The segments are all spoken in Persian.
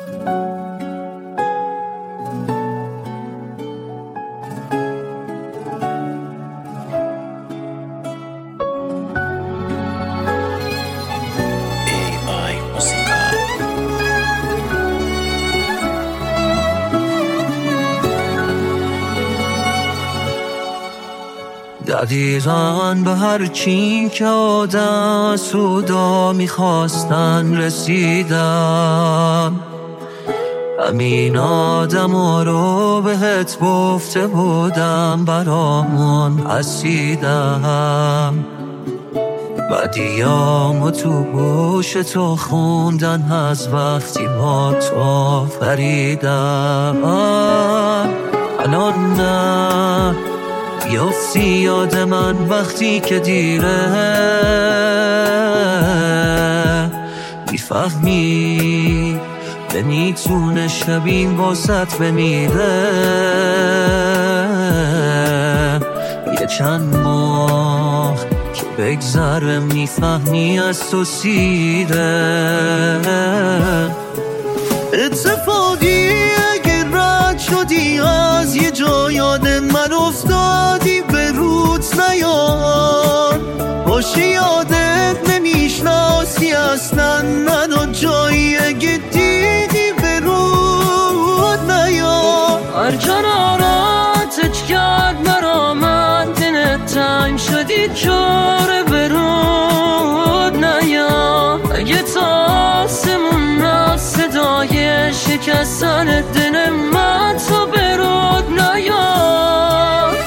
دقیقاً به هر چی که آدم سودا میخواستن رسیدم. همین آدم ها رو بهت گفته بودم برامون حسیدم. بدیامو تو گوش تو خوندن از وقتی با تو فریدم. الان نه بیافتی یاد من وقتی که دیره، میفهمی نمیتونه شبین واسط بمیره. یه چند ماه که بگذره میفهمی از تو سیره. اتفاقی اگه رد شدی از یه جا یاد من افتادی، به روت نیاد باشی یادت نمیشناسی اصلا منو، جایی اگه دیدی به روت نیاد. هر جا ناراتت کرد مرا من دلت تنگ شدی چاره به رود نیاد. اگه تا آسمون رفت صدای شکستن دل من تو به رود نیاد.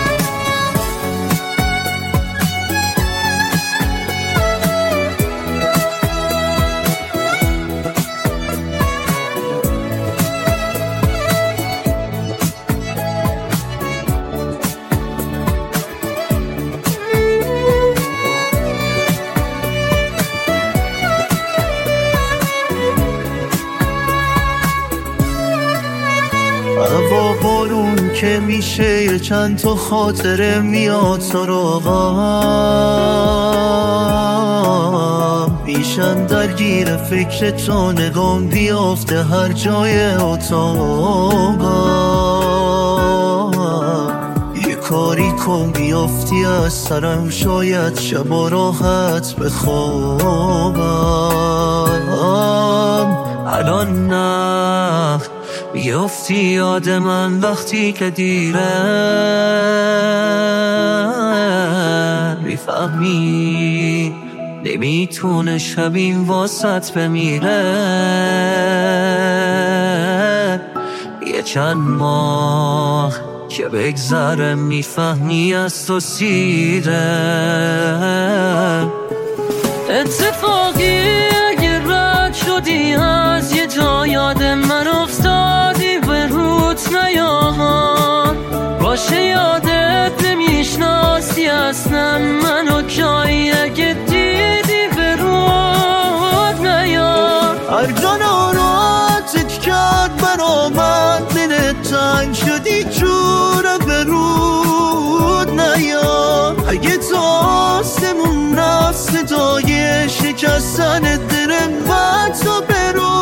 هوا بارون که میشه یه چند تا خاطره میاد سراغم، میشم درگیر فکر تو، نگام بیافته هر جای اتاقم. یه کاری کن بیافتی از سرم، شاید شبا راحت بخوابم. الان نه بیافتی یاد من وقتی که دیره، میفهمی نمیتونه شبین واسط بمیره. یه چند ماه که بگذره میفهمی از تو سیره. اتفاقی اگه رد شدی از یه جا یاد من افتادی، به روت نیاد باشه یادت نمیشناسی اصلا منو، جایی اگه دیدی به رود نیاد. هر جا ناراتت کرد برا من دلت تنگ شدی جوره به رود نیاد. اگه تا آسمون رفت صدای شکستن دل من تو به رود